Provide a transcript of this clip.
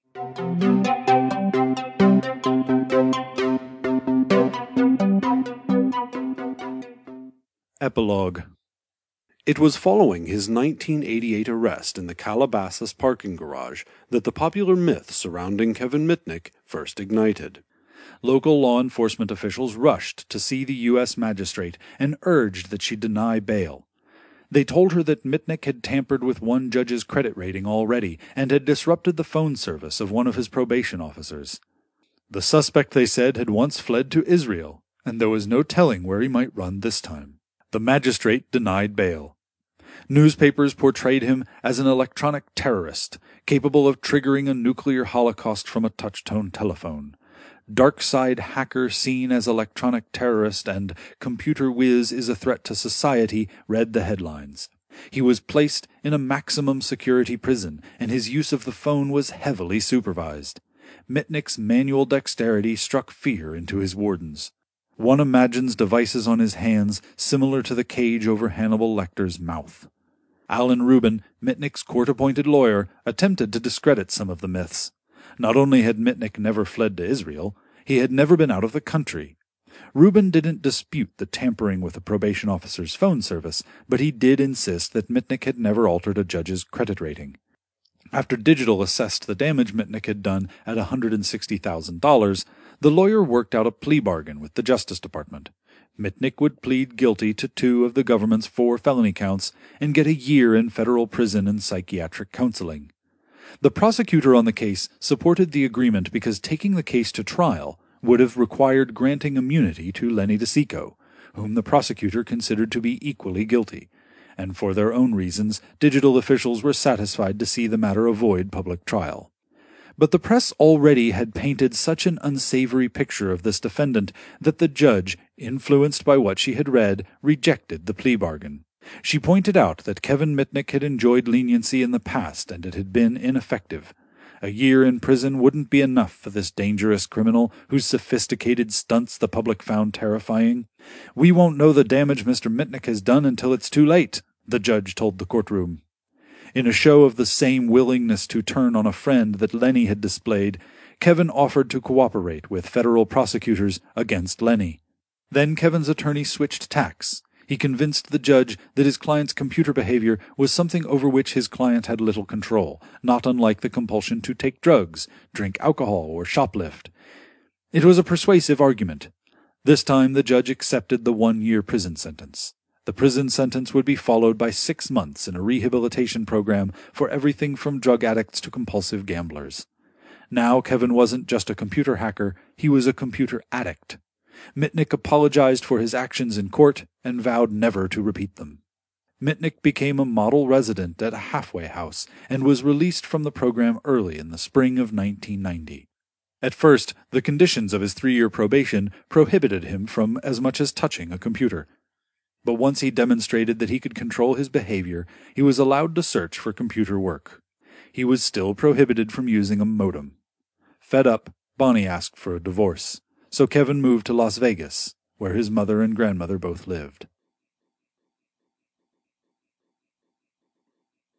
Epilogue. It was following his 1988 arrest in the Calabasas parking garage that the popular myth surrounding Kevin Mitnick first ignited. Local law enforcement officials rushed to see the U.S. magistrate and urged that she deny bail. They told her that Mitnick had tampered with one judge's credit rating already and had disrupted the phone service of one of his probation officers. The suspect, they said, had once fled to Israel, and there was no telling where he might run this time. The magistrate denied bail. Newspapers portrayed him as an electronic terrorist, capable of triggering a nuclear holocaust from a touch-tone telephone. Dark Side hacker seen as electronic terrorist and computer whiz is a threat to society read the headlines. He was placed in a maximum security prison, and his use of the phone was heavily supervised. Mitnick's manual dexterity struck fear into his wardens. One imagines devices on his hands similar to the cage over Hannibal Lecter's mouth. Alan Rubin, Mitnick's court-appointed lawyer, attempted to discredit some of the myths. Not only had Mitnick never fled to Israel, he had never been out of the country. Rubin didn't dispute the tampering with a probation officer's phone service, but he did insist that Mitnick had never altered a judge's credit rating. After Digital assessed the damage Mitnick had done at $160,000, the lawyer worked out a plea bargain with the Justice Department. Mitnick would plead guilty to 2 of the government's 4 felony counts and get a year in federal prison and psychiatric counseling. The prosecutor on the case supported the agreement because taking the case to trial would have required granting immunity to Lenny DeSico, whom the prosecutor considered to be equally guilty, and for their own reasons, Digital officials were satisfied to see the matter avoid public trial. But the press already had painted such an unsavory picture of this defendant that the judge, influenced by what she had read, rejected the plea bargain. She pointed out that Kevin Mitnick had enjoyed leniency in the past and it had been ineffective. A year in prison wouldn't be enough for this dangerous criminal whose sophisticated stunts the public found terrifying. "We won't know the damage Mr. Mitnick has done until it's too late," the judge told the courtroom. In a show of the same willingness to turn on a friend that Lenny had displayed, Kevin offered to cooperate with federal prosecutors against Lenny. Then Kevin's attorney switched tacks. He convinced the judge that his client's computer behavior was something over which his client had little control, not unlike the compulsion to take drugs, drink alcohol, or shoplift. It was a persuasive argument. This time the judge accepted the 1-year prison sentence. The prison sentence would be followed by 6 months in a rehabilitation program for everything from drug addicts to compulsive gamblers. Now Kevin wasn't just a computer hacker, he was a computer addict. Mitnick apologized for his actions in court and vowed never to repeat them. Mitnick became a model resident at a halfway house and was released from the program early in the spring of 1990. At first, the conditions of his 3-year probation prohibited him from as much as touching a computer. But once he demonstrated that he could control his behavior, he was allowed to search for computer work. He was still prohibited from using a modem. Fed up, Bonnie asked for a divorce, so Kevin moved to Las Vegas, where his mother and grandmother both lived.